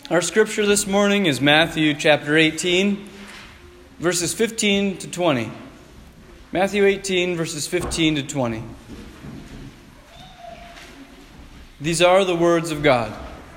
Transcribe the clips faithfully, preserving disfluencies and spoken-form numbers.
Our scripture this morning is Matthew chapter eighteen, verses fifteen to twenty. Matthew eighteen, verses fifteen to twenty. These are the words of God.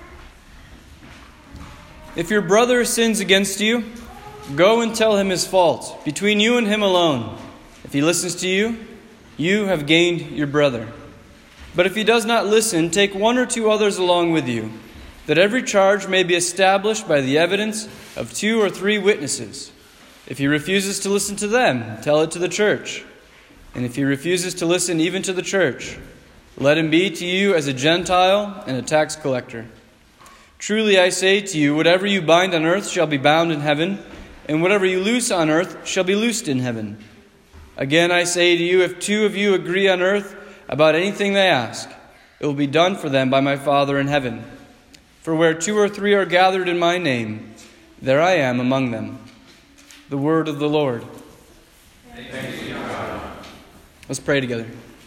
If your brother sins against you, go and tell him his fault, between you and him alone. If he listens to you, you have gained your brother. But if he does not listen, take one or two others along with you, that every charge may be established by the evidence of two or three witnesses. If he refuses to listen to them, tell it to the church. And if he refuses to listen even to the church, let him be to you as a Gentile and a tax collector. Truly I say to you, whatever you bind on earth shall be bound in heaven, and whatever you loose on earth shall be loosed in heaven. Again I say to you, if two of you agree on earth about anything they ask, it will be done for them by my Father in heaven. For where two or three are gathered in my name, there I am among them. The word of the Lord. Thanks be to God. Let's pray together.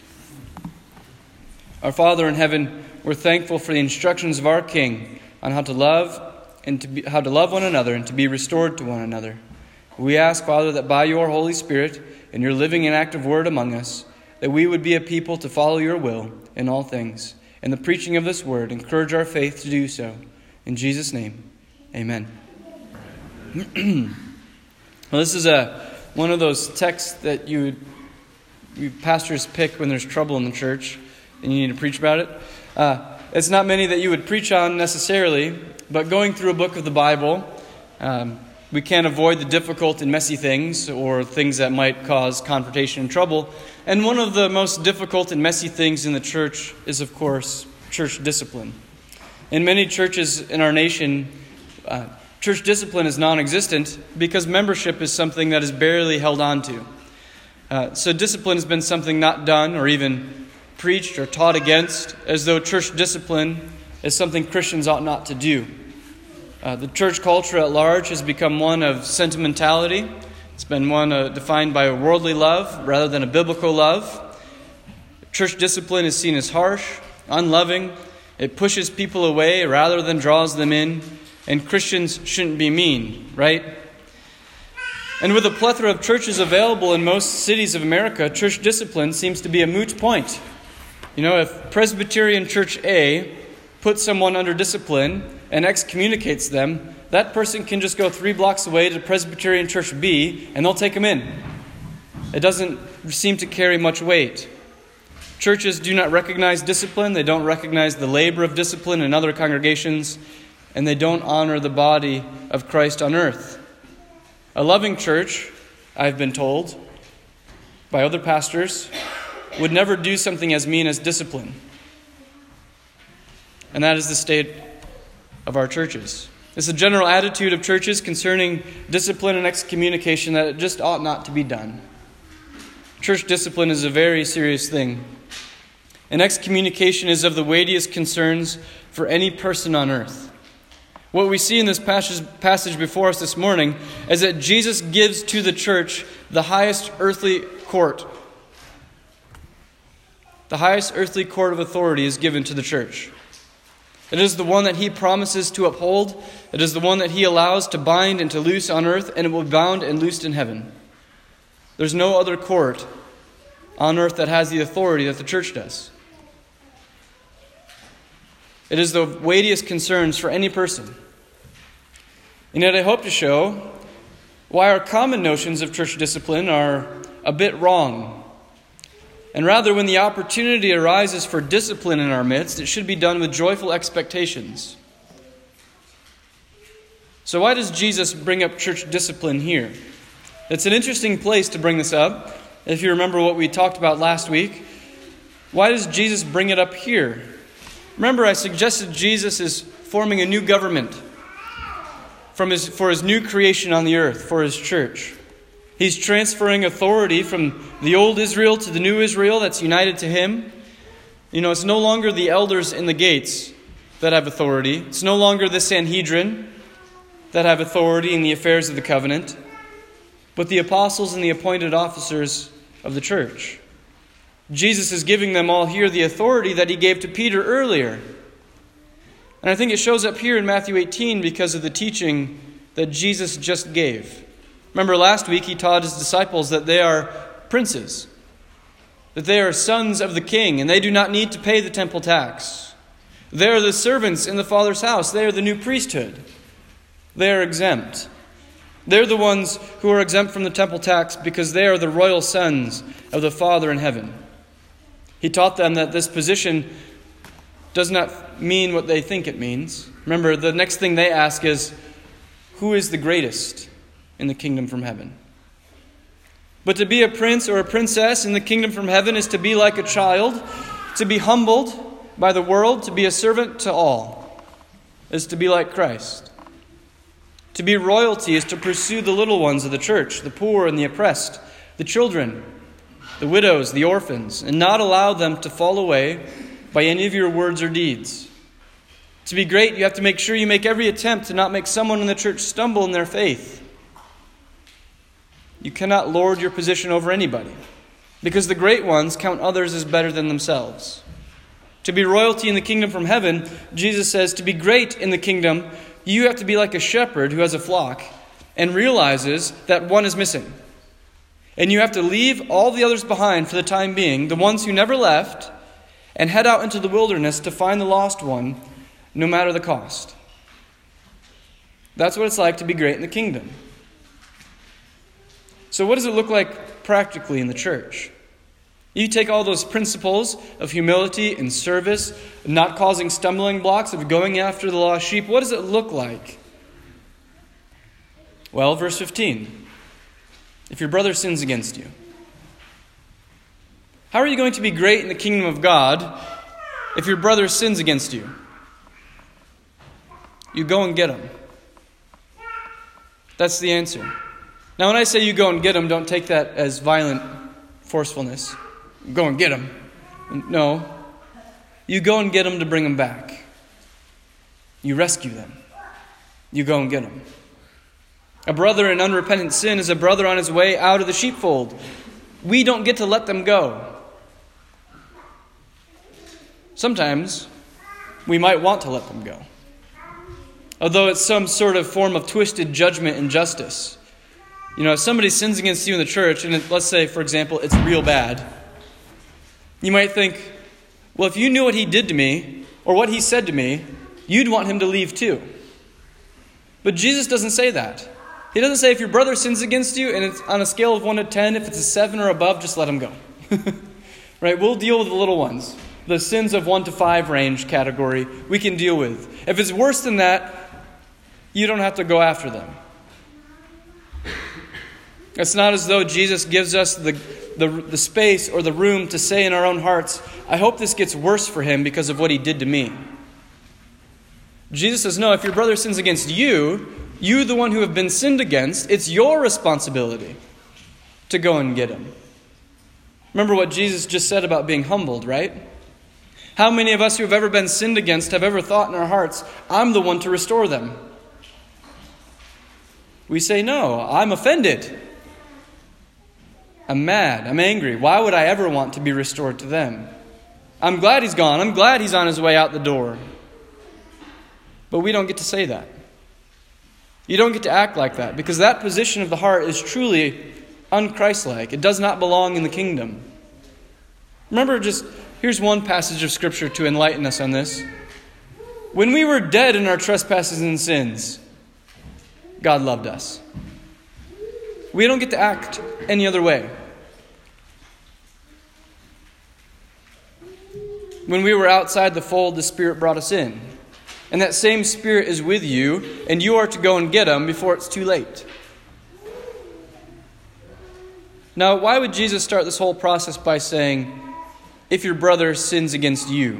Our Father in heaven, we're thankful for the instructions of our King on how to love and to be, how to love one another and to be restored to one another. We ask, Father, that by your Holy Spirit and your living and active word among us, that we would be a people to follow your will in all things. And the preaching of this word encourage our faith to do so. In Jesus' name, amen. Well, this is a one of those texts that you, you pastors pick when there's trouble in the church and you need to preach about it. Uh, it's not many that you would preach on necessarily, but going through a book of the Bible, um, we can't avoid the difficult and messy things or things that might cause confrontation and trouble. And one of the most difficult and messy things in the church is, of course, church discipline. In many churches in our nation, uh, church discipline is non-existent because membership is something that is barely held on to. Uh, so discipline has been something not done or even preached or taught against, as though church discipline is something Christians ought not to do. Uh, the church culture at large has become one of sentimentality. It's been one uh, defined by a worldly love rather than a biblical love. Church discipline is seen as harsh, unloving. It pushes people away rather than draws them in. And Christians shouldn't be mean, right? And with a plethora of churches available in most cities of America, church discipline seems to be a moot point. You know, if Presbyterian Church A puts someone under discipline and excommunicates them, that person can just go three blocks away to Presbyterian Church B and they'll take him in. It doesn't seem to carry much weight. Churches do not recognize discipline. They don't recognize the labor of discipline in other congregations, and they don't honor the body of Christ on earth. A loving church, I've been told by other pastors, would never do something as mean as discipline. And that is the state of our churches. It's a general attitude of churches concerning discipline and excommunication that it just ought not to be done. Church discipline is a very serious thing. And excommunication is of the weightiest concerns for any person on earth. What we see in this passage, passage before us this morning is that Jesus gives to the church the highest earthly court. The highest earthly court of authority is given to the church. It is the one that he promises to uphold. It is the one that he allows to bind and to loose on earth, and it will be bound and loosed in heaven. There's no other court on earth that has the authority that the church does. It is the weightiest concerns for any person. And yet I hope to show why our common notions of church discipline are a bit wrong. And rather, when the opportunity arises for discipline in our midst, it should be done with joyful expectations. So why does Jesus bring up church discipline here? It's an interesting place to bring this up. If you remember what we talked about last week, why does Jesus bring it up here? Remember, I suggested Jesus is forming a new government from his, for his new creation on the earth, for his church. He's transferring authority from the old Israel to the new Israel that's united to him. You know, it's no longer the elders in the gates that have authority. It's no longer the Sanhedrin that have authority in the affairs of the covenant, but the apostles and the appointed officers of the church. Jesus is giving them all here the authority that he gave to Peter earlier. And I think it shows up here in Matthew eighteen because of the teaching that Jesus just gave. Remember last week he taught his disciples that they are princes, that they are sons of the king, and they do not need to pay the temple tax. They are the servants in the Father's house. They are the new priesthood. They are exempt. They're the ones who are exempt from the temple tax because they are the royal sons of the Father in heaven. He taught them that this position does not mean what they think it means. Remember, the next thing they ask is, who is the greatest in the kingdom from heaven? But to be a prince or a princess in the kingdom from heaven is to be like a child, to be humbled by the world, to be a servant to all, is to be like Christ. To be royalty is to pursue the little ones of the church, the poor and the oppressed, the children, the widows, the orphans, and not allow them to fall away by any of your words or deeds. To be great, you have to make sure you make every attempt to not make someone in the church stumble in their faith. You cannot lord your position over anybody, because the great ones count others as better than themselves. To be royalty in the kingdom from heaven, Jesus says, to be great in the kingdom, you have to be like a shepherd who has a flock and realizes that one is missing. And you have to leave all the others behind for the time being, the ones who never left, and head out into the wilderness to find the lost one, no matter the cost. That's what it's like to be great in the kingdom. So what does it look like practically in the church? You take all those principles of humility and service, not causing stumbling blocks, of going after the lost sheep. What does it look like? Well, verse fifteen. If your brother sins against you. How are you going to be great in the kingdom of God if your brother sins against you? You go and get him. That's the answer. Now, when I say you go and get him, don't take that as violent forcefulness. Go and get him. No. You go and get him to bring him back. You rescue them. You go and get him. A brother in unrepentant sin is a brother on his way out of the sheepfold. We don't get to let them go. Sometimes we might want to let them go, although it's some sort of form of twisted judgment and justice. You know, if somebody sins against you in the church, and it, let's say, for example, it's real bad, you might think, well, if you knew what he did to me, or what he said to me, you'd want him to leave too. But Jesus doesn't say that. He doesn't say if your brother sins against you, and it's on a scale of one to ten, if it's a seven or above, just let him go. Right? We'll deal with the little ones. The sins of one to five range category we can deal with. If it's worse than that, you don't have to go after them. It's not as though Jesus gives us the, the, the space or the room to say in our own hearts, I hope this gets worse for him because of what he did to me. Jesus says, no, if your brother sins against you, you the one who have been sinned against, it's your responsibility to go and get him. Remember what Jesus just said about being humbled, right? How many of us who have ever been sinned against have ever thought in our hearts, I'm the one to restore them? We say, no, I'm offended. I'm mad. I'm angry. Why would I ever want to be restored to them? I'm glad he's gone. I'm glad he's on his way out the door. But we don't get to say that. You don't get to act like that, because that position of the heart is truly un-Christ-like. It does not belong in the kingdom. Remember, just here's one passage of Scripture to enlighten us on this. When we were dead in our trespasses and sins, God loved us. We don't get to act any other way. When we were outside the fold, the Spirit brought us in. And that same Spirit is with you, and you are to go and get him before it's too late. Now, why would Jesus start this whole process by saying, if your brother sins against you?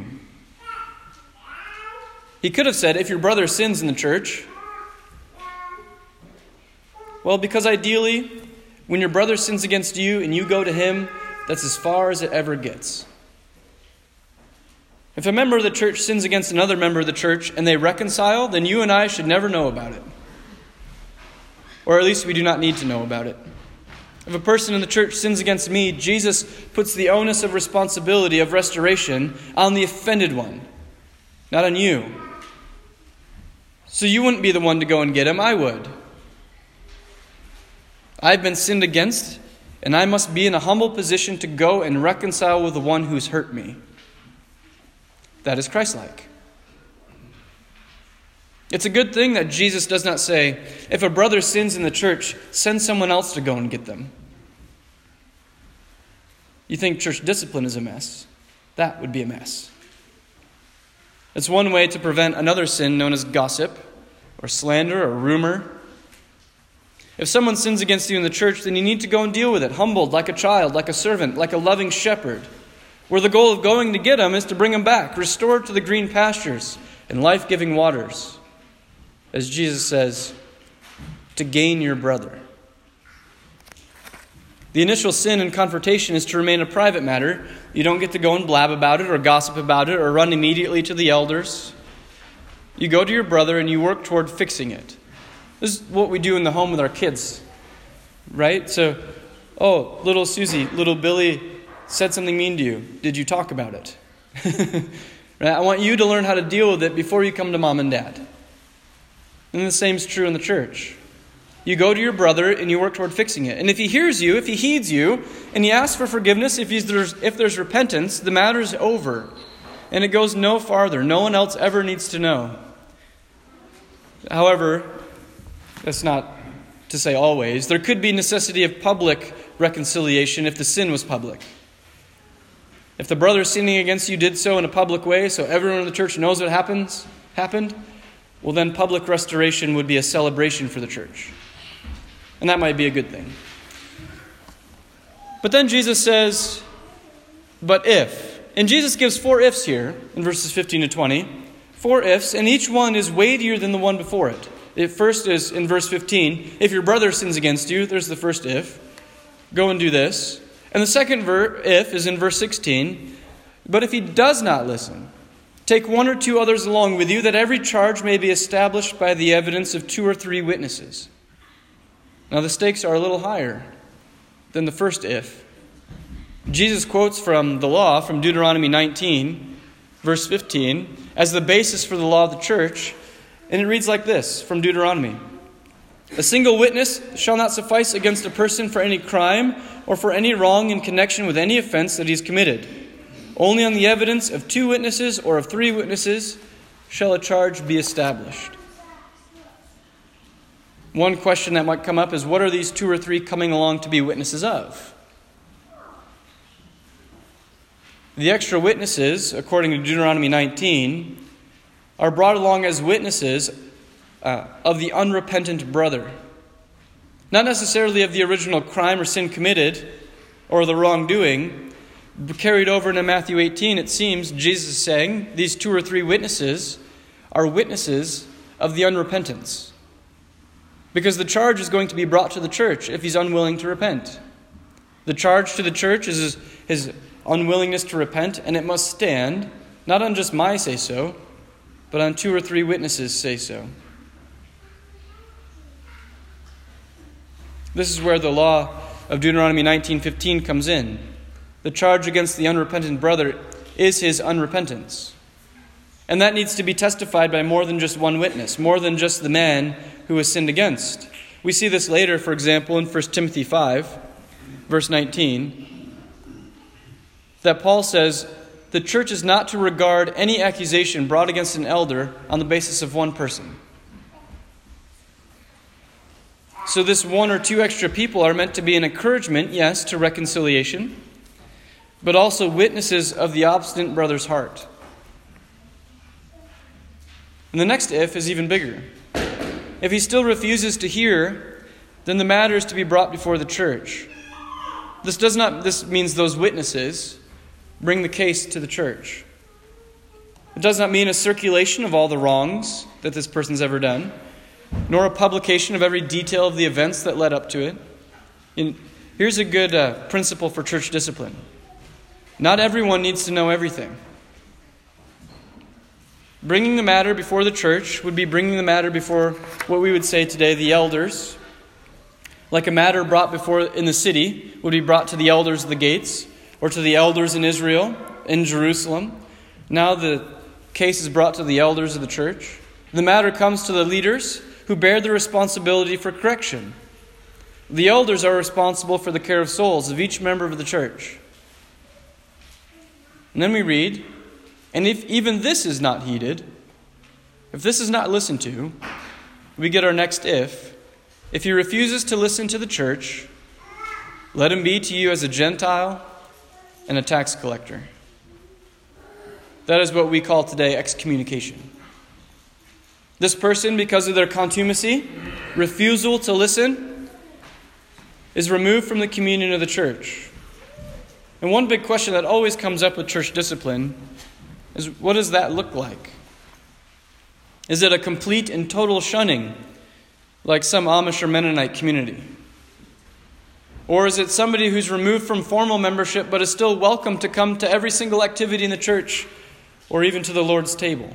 He could have said, if your brother sins in the church. Well, because ideally, when your brother sins against you and you go to him, that's as far as it ever gets. If a member of the church sins against another member of the church and they reconcile, then you and I should never know about it. Or at least we do not need to know about it. If a person in the church sins against me, Jesus puts the onus of responsibility of restoration on the offended one, not on you. So you wouldn't be the one to go and get him, I would. I've been sinned against, and I must be in a humble position to go and reconcile with the one who's hurt me. That is Christ-like. It's a good thing that Jesus does not say, if a brother sins in the church, send someone else to go and get them. You think church discipline is a mess? That would be a mess. It's one way to prevent another sin known as gossip, or slander, or rumor. If someone sins against you in the church, then you need to go and deal with it, humbled, like a child, like a servant, like a loving shepherd, where the goal of going to get him is to bring him back, restored to the green pastures and life-giving waters. As Jesus says, to gain your brother. The initial sin and confrontation is to remain a private matter. You don't get to go and blab about it or gossip about it or run immediately to the elders. You go to your brother and you work toward fixing it. This is what we do in the home with our kids, right? So, oh, little Susie, little Billy said something mean to you. Did you talk about it? Right? I want you to learn how to deal with it before you come to mom and dad. And the same is true in the church. You go to your brother and you work toward fixing it. And if he hears you, if he heeds you, and he asks for forgiveness, if, he's, there's, if there's repentance, the matter is over. And it goes no farther. No one else ever needs to know. However, that's not to say always. There could be necessity of public reconciliation if the sin was public. If the brother sinning against you did so in a public way, so everyone in the church knows what happens, happened, well then public restoration would be a celebration for the church. And that might be a good thing. But then Jesus says, but if. And Jesus gives four ifs here in verses fifteen to twenty. Four ifs, and each one is weightier than the one before it. The first is in verse fifteen. If your brother sins against you, there's the first if. Go and do this. And the second ver- if is in verse sixteen. But if he does not listen, take one or two others along with you, that every charge may be established by the evidence of two or three witnesses. Now the stakes are a little higher than the first if. Jesus quotes from the law, from Deuteronomy nineteen, verse fifteen, as the basis for the law of the church. And it reads like this from Deuteronomy. A single witness shall not suffice against a person for any crime or for any wrong in connection with any offense that he has committed. Only on the evidence of two witnesses or of three witnesses shall a charge be established. One question that might come up is, what are these two or three coming along to be witnesses of? The extra witnesses, according to Deuteronomy nineteen, are brought along as witnesses uh, of the unrepentant brother. Not necessarily of the original crime or sin committed or the wrongdoing. Carried over into Matthew eighteen, it seems Jesus is saying these two or three witnesses are witnesses of the unrepentance. Because the charge is going to be brought to the church if he's unwilling to repent. The charge to the church is his, his unwillingness to repent, and it must stand, not on just my say-so, but on two or three witnesses say-so. This is where the law of Deuteronomy nineteen fifteen comes in. The charge against the unrepentant brother is his unrepentance. And that needs to be testified by more than just one witness, more than just the man who was sinned against. We see this later, for example, in First Timothy five, verse nineteen, that Paul says, the church is not to regard any accusation brought against an elder on the basis of one person. So this one or two extra people are meant to be an encouragement, yes, to reconciliation, but also witnesses of the obstinate brother's heart. And the next if is even bigger. If he still refuses to hear, then the matter is to be brought before the church. This does not. This means those witnesses bring the case to the church. It does not mean a circulation of all the wrongs that this person's ever done, nor a publication of every detail of the events that led up to it. And here's a good uh, principle for church discipline. Not everyone needs to know everything. Bringing the matter before the church would be bringing the matter before what we would say today, the elders. Like a matter brought before in the city would be brought to the elders of the gates, or to the elders in Israel, in Jerusalem. Now the case is brought to the elders of the church. the matter comes to the leaders who bear the responsibility for correction. The elders are responsible for the care of souls of each member of the church. And then we read, and if even this is not heeded, if this is not listened to, we get our next if. If he refuses to listen to the church, let him be to you as a Gentile and a tax collector. That is what we call today excommunication. This person, because of their contumacy, refusal to listen, is removed from the communion of the church. And one big question that always comes up with church discipline is, what does that look like? Is it a complete and total shunning, like some Amish or Mennonite community? Or is it somebody who's removed from formal membership but is still welcome to come to every single activity in the church or even to the Lord's table?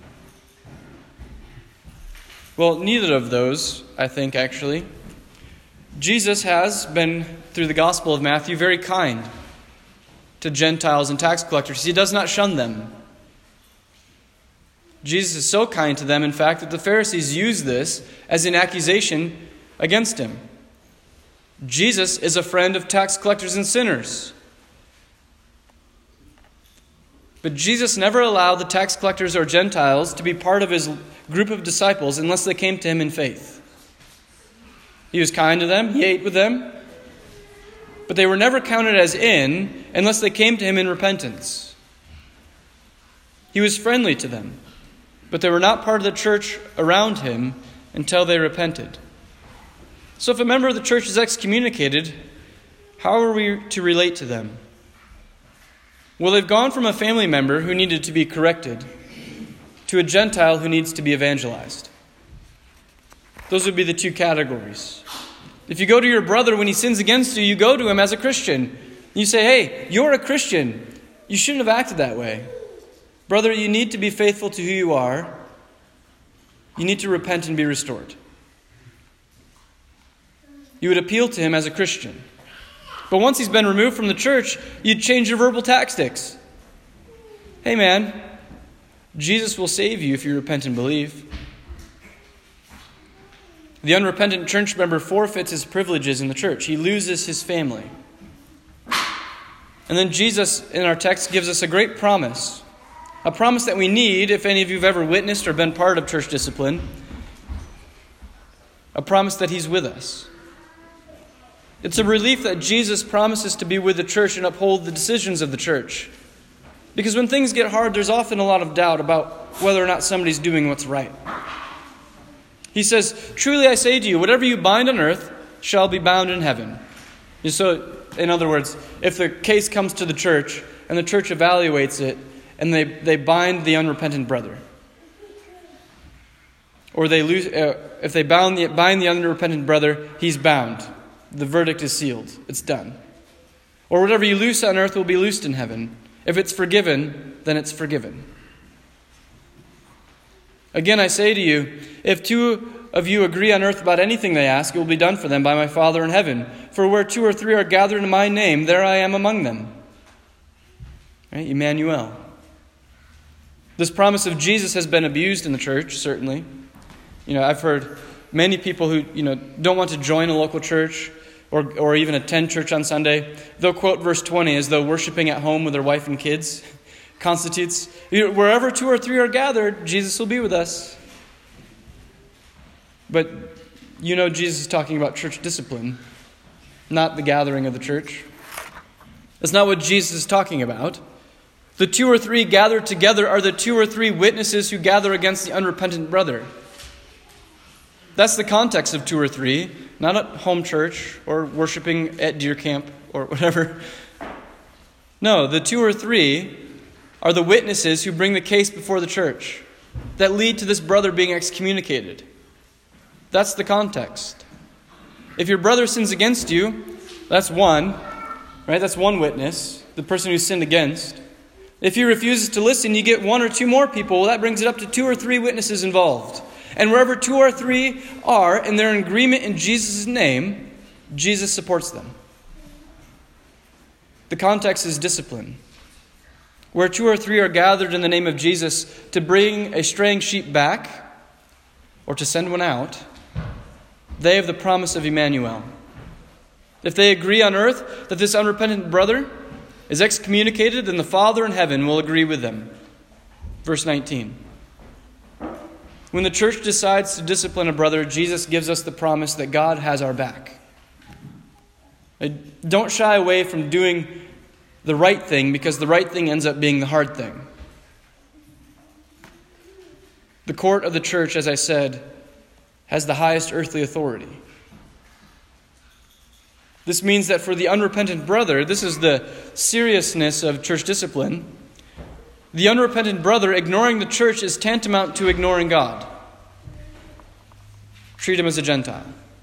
Well, neither of those, I think, actually. Jesus has been, through the Gospel of Matthew, very kind to Gentiles and tax collectors. He does not shun them. Jesus is so kind to them, in fact, that the Pharisees use this as an accusation against him. Jesus is a friend of tax collectors and sinners. But Jesus never allowed the tax collectors or Gentiles to be part of his group of disciples unless they came to him in faith. He was kind to them, he ate with them, but they were never counted as in unless they came to him in repentance. He was friendly to them, but they were not part of the church around him until they repented. So if a member of the church is excommunicated, how are we to relate to them? Well, they've gone from a family member who needed to be corrected to a Gentile who needs to be evangelized. Those would be the two categories. If you go to your brother when he sins against you, you go to him as a Christian. You say, hey, you're a Christian. You shouldn't have acted that way. Brother, you need to be faithful to who you are. You need to repent and be restored. You would appeal to him as a Christian. But once he's been removed from the church, you'd change your verbal tactics. Hey man, Jesus will save you if you repent and believe. The unrepentant church member forfeits his privileges in the church. He loses his family. And then Jesus, in our text, gives us a great promise. A promise that we need if any of you have ever witnessed or been part of church discipline. A promise that he's with us. It's a relief that Jesus promises to be with the church and uphold the decisions of the church. Because when things get hard, there's often a lot of doubt about whether or not somebody's doing what's right. He says, truly I say to you, whatever you bind on earth shall be bound in heaven. And so, in other words, if the case comes to the church and the church evaluates it and they, they bind the unrepentant brother, or they lose, uh, if they bound the, bind the unrepentant brother, he's bound. The verdict is sealed. It's done. Or whatever you loose on earth will be loosed in heaven. If it's forgiven, then it's forgiven. Again, I say to you, if two of you agree on earth about anything they ask, it will be done for them by my Father in heaven. For where two or three are gathered in my name, there I am among them. Right? Emmanuel. This promise of Jesus has been abused in the church, certainly. You know, I've heard many people who, you know, don't want to join a local church or or even attend church on Sunday. They'll quote verse twenty as though worshiping at home with their wife and kids constitutes, you know, wherever two or three are gathered, Jesus will be with us. But you know Jesus is talking about church discipline, not the gathering of the church. That's not what Jesus is talking about. The two or three gathered together are the two or three witnesses who gather against the unrepentant brother. That's the context of two or three, not at home church or worshiping at deer camp or whatever. No, the two or three are the witnesses who bring the case before the church that lead to this brother being excommunicated. That's the context. If your brother sins against you, that's one, right? That's one witness, the person who sinned against. If he refuses to listen, you get one or two more people. Well, that brings it up to two or three witnesses involved. And wherever two or three are, and they're in agreement in Jesus' name, Jesus supports them. The context is discipline. Where two or three are gathered in the name of Jesus to bring a straying sheep back, or to send one out, they have the promise of Emmanuel. If they agree on earth that this unrepentant brother is excommunicated, then the Father in heaven will agree with them. Verse nineteen. When the church decides to discipline a brother, Jesus gives us the promise that God has our back. Don't shy away from doing the right thing, because the right thing ends up being the hard thing. The court of the church, as I said, has the highest earthly authority. This means that for the unrepentant brother, this is the seriousness of church discipline. The unrepentant brother ignoring the church is tantamount to ignoring God. Treat him as a Gentile.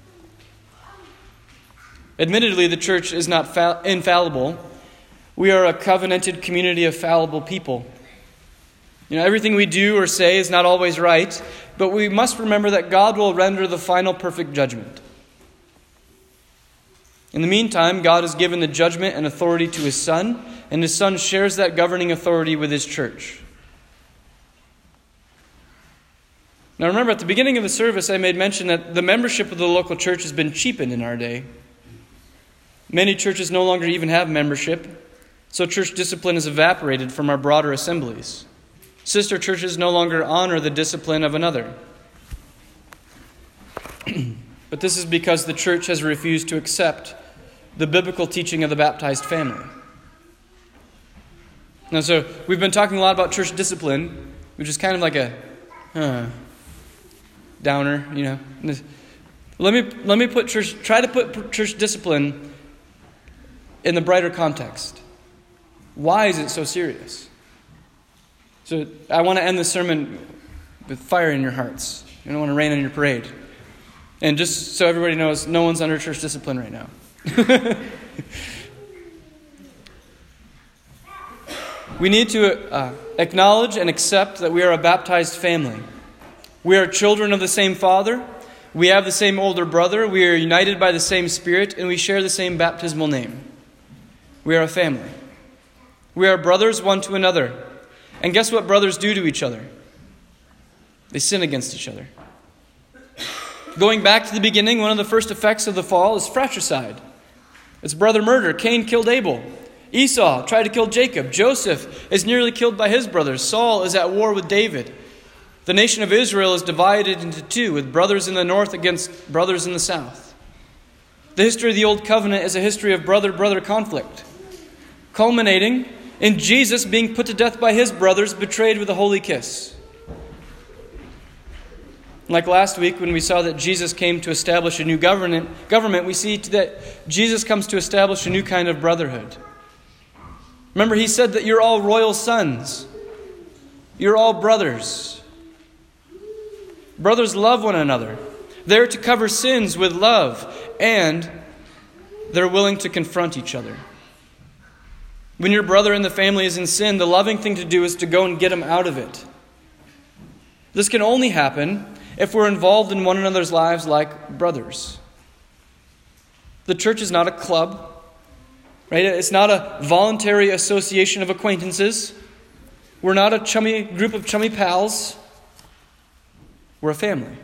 Admittedly, the church is not fa- infallible. We are a covenanted community of fallible people. You know, everything we do or say is not always right, but we must remember that God will render the final perfect judgment. In the meantime, God has given the judgment and authority to His Son, and His Son shares that governing authority with His church. Now remember, at the beginning of the service, I made mention that the membership of the local church has been cheapened in our day. Many churches no longer even have membership, so church discipline has evaporated from our broader assemblies. Sister churches no longer honor the discipline of another. But this is because the church has refused to accept the biblical teaching of the baptized family. Now, so we've been talking a lot about church discipline, which is kind of like a uh, downer, you know. Let me let me put church try to put church discipline in the brighter context. Why is it so serious? So I want to end this sermon with fire in your hearts. I don't want to rain on your parade. And just so everybody knows, no one's under church discipline right now. We need to uh, acknowledge and accept that we are a baptized family. We are children of the same Father. We have the same older brother. We are united by the same Spirit, and we share the same baptismal name. We are a family. We are brothers one to another. And guess what brothers do to each other? They sin against each other. Going back to the beginning, one of the first effects of the fall is fratricide. It's brother murder. Cain killed Abel. Esau tried to kill Jacob. Joseph is nearly killed by his brothers. Saul is at war with David. The nation of Israel is divided into two, with brothers in the north against brothers in the south. The history of the Old Covenant is a history of brother-brother conflict, culminating in Jesus being put to death by his brothers, betrayed with a holy kiss. Like last week when we saw that Jesus came to establish a new government, government, we see that Jesus comes to establish a new kind of brotherhood. Remember, he said that you're all royal sons. You're all brothers. Brothers love one another. They're to cover sins with love, and they're willing to confront each other. When your brother in the family is in sin, the loving thing to do is to go and get him out of it. This can only happen if we're involved in one another's lives like brothers. The church is not a club, right? It's not a voluntary association of acquaintances. We're not a chummy group of chummy pals. We're a family.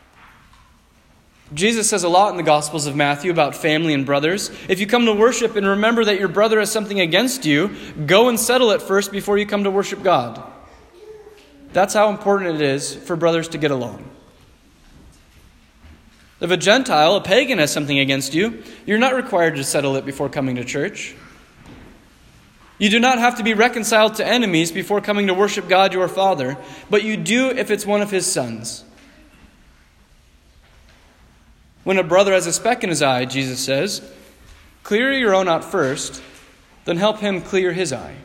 Jesus says a lot in the Gospels of Matthew about family and brothers. If you come to worship and remember that your brother has something against you, go and settle it first before you come to worship God. That's how important it is for brothers to get along. If a Gentile, a pagan, has something against you, you're not required to settle it before coming to church. You do not have to be reconciled to enemies before coming to worship God your Father, but you do if it's one of His sons. When a brother has a speck in his eye, Jesus says, clear your own out first, then help him clear his eye.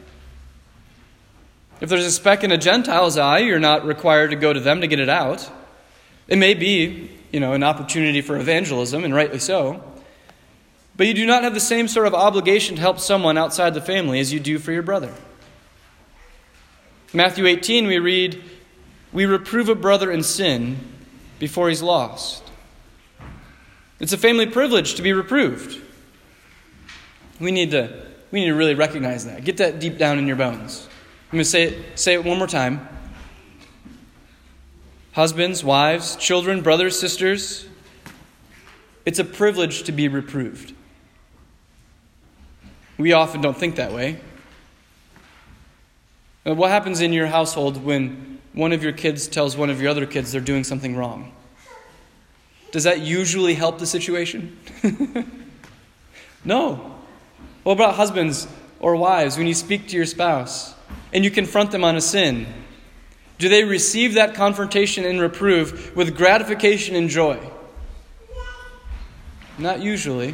If there's a speck in a Gentile's eye, you're not required to go to them to get it out. It may be, you know, an opportunity for evangelism, and rightly so. But you do not have the same sort of obligation to help someone outside the family as you do for your brother. Matthew eighteen, we read, we reprove a brother in sin before he's lost. It's a family privilege to be reproved. We need to, we need to really recognize that. Get that deep down in your bones. I'm going to say it, say it one more time. husbands, wives, children, brothers, sisters. It's a privilege to be reproved. We often don't think that way. What happens in your household when one of your kids tells one of your other kids they're doing something wrong? Does that usually help the situation? No. What about husbands or wives when you speak to your spouse and you confront them on a sin? Do they receive that confrontation and reproof with gratification and joy? Not usually.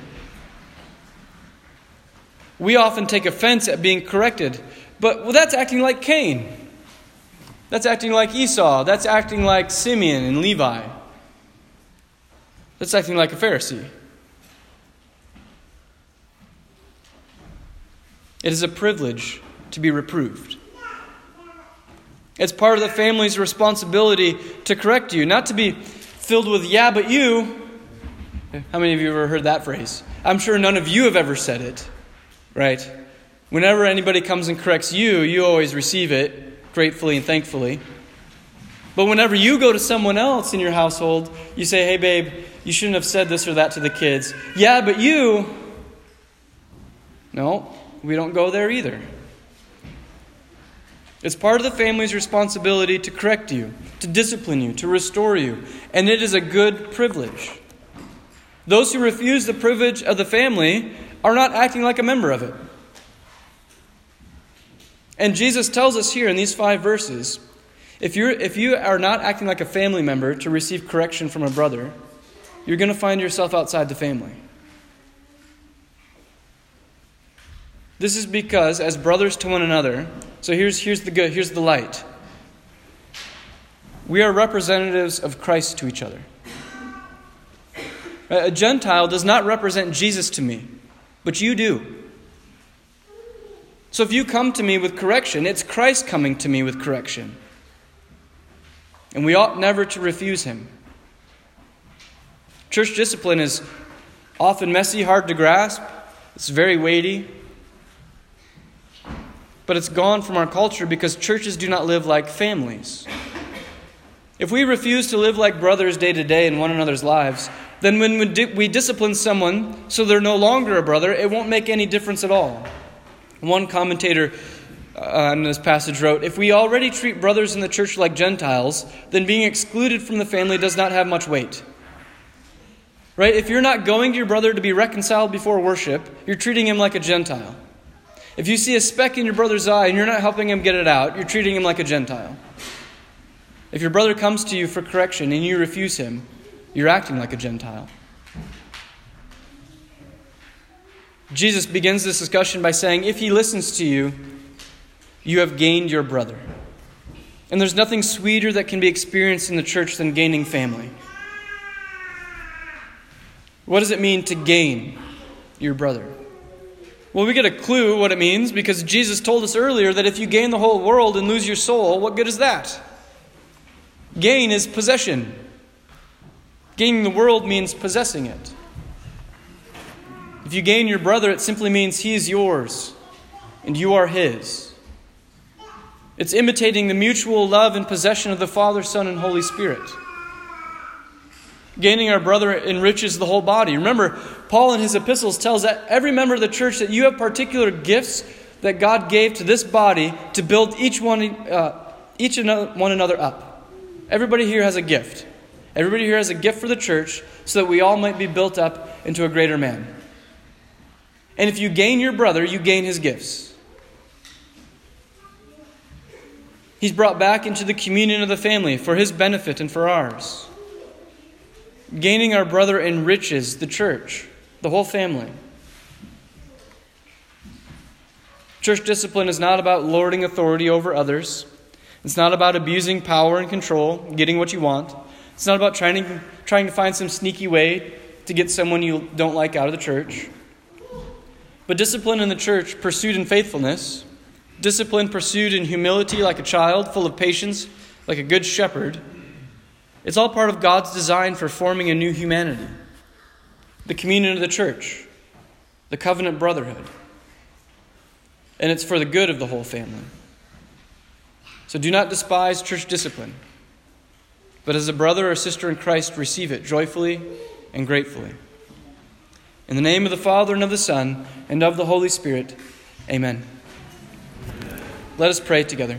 We often take offense at being corrected. But well, that's acting like Cain. That's acting like Esau. That's acting like Simeon and Levi. That's acting like a Pharisee. It is a privilege to be reproved. It's part of the family's responsibility to correct you, not to be filled with, yeah, but you. How many of you have ever heard that phrase? I'm sure none of you have ever said it, right? Whenever anybody comes and corrects you, you always receive it gratefully and thankfully. But whenever you go to someone else in your household, you say, hey babe, you shouldn't have said this or that to the kids. Yeah, but you. No, we don't go there either. It's part of the family's responsibility to correct you, to discipline you, to restore you. And it is a good privilege. Those who refuse the privilege of the family are not acting like a member of it. And Jesus tells us here in these five verses, if you're if you are not acting like a family member to receive correction from a brother, you're going to find yourself outside the family. This is because as brothers to one another, so here's here's the good, here's the light. We are representatives of Christ to each other. A Gentile does not represent Jesus to me, but you do. So if you come to me with correction, it's Christ coming to me with correction. And we ought never to refuse him. Church discipline is often messy, hard to grasp. It's very weighty. But it's gone from our culture because churches do not live like families. If we refuse to live like brothers day to day in one another's lives, then when we, di- we discipline someone so they're no longer a brother, it won't make any difference at all. One commentator uh, in this passage wrote, if we already treat brothers in the church like Gentiles, then being excluded from the family does not have much weight. Right? If you're not going to your brother to be reconciled before worship, you're treating him like a Gentile. If you see a speck in your brother's eye and you're not helping him get it out, you're treating him like a Gentile. If your brother comes to you for correction and you refuse him, you're acting like a Gentile. Jesus begins this discussion by saying, if he listens to you, you have gained your brother. And there's nothing sweeter that can be experienced in the church than gaining family. What does it mean to gain your brother? Well, we get a clue what it means because Jesus told us earlier that if you gain the whole world and lose your soul, what good is that? Gain is possession. Gaining the world means possessing it. If you gain your brother, it simply means he is yours and you are his. It's imitating the mutual love and possession of the Father, Son, and Holy Spirit. Gaining our brother enriches the whole body. Remember, Paul in his epistles tells that every member of the church that you have particular gifts that God gave to this body to build each one, uh, each another, one another up. Everybody here has a gift. Everybody here has a gift for the church so that we all might be built up into a greater man. And if you gain your brother, you gain his gifts. He's brought back into the communion of the family for his benefit and for ours. Gaining our brother enriches the church, the whole family. Church discipline is not about lording authority over others. It's not about abusing power and control, getting what you want. It's not about trying to, trying to find some sneaky way to get someone you don't like out of the church. But discipline in the church pursued in faithfulness, discipline pursued in humility like a child, full of patience, like a good shepherd, it's all part of God's design for forming a new humanity. The communion of the church, the covenant brotherhood. And it's for the good of the whole family. So do not despise church discipline. but as a brother or sister in Christ, receive it joyfully and gratefully. In the name of the Father, and of the Son, and of the Holy Spirit, amen. Let us pray together.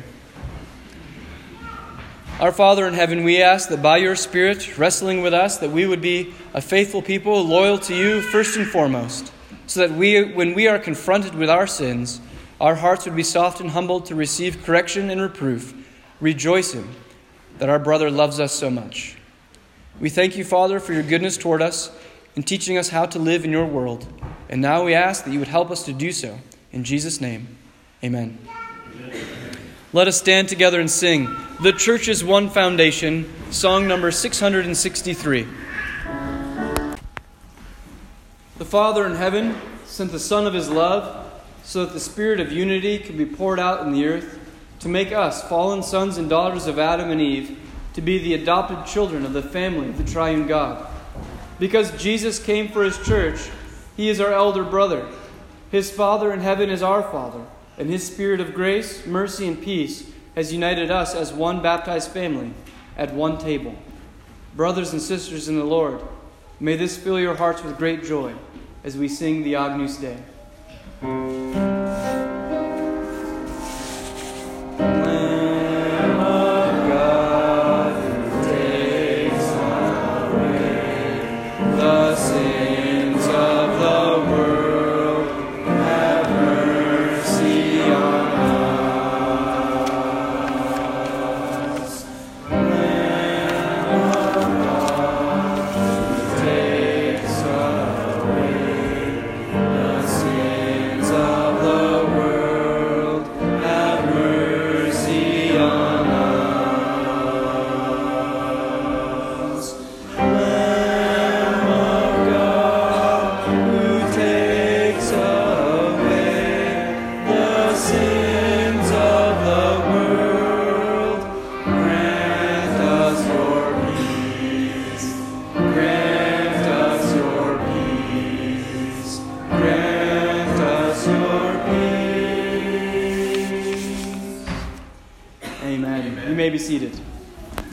Our Father in heaven, we ask that by your Spirit wrestling with us, that we would be a faithful people, loyal to you first and foremost, so that we, when we are confronted with our sins, our hearts would be soft and humbled to receive correction and reproof, rejoicing that our brother loves us so much. We thank you, Father, for your goodness toward us in teaching us how to live in your world. And now we ask that you would help us to do so. In Jesus' name, amen. Amen. Let us stand together and sing The Church's One Foundation, song number six hundred sixty-three. The Father in heaven sent the Son of his love so that the Spirit of unity could be poured out in the earth to make us, fallen sons and daughters of Adam and Eve, to be the adopted children of the family of the triune God. Because Jesus came for his church, he is our elder brother. His Father in heaven is our Father, and his Spirit of grace, mercy, and peace has united us as one baptized family at one table. Brothers and sisters in the Lord, may this fill your hearts with great joy as we sing the Agnus Dei. Be seated.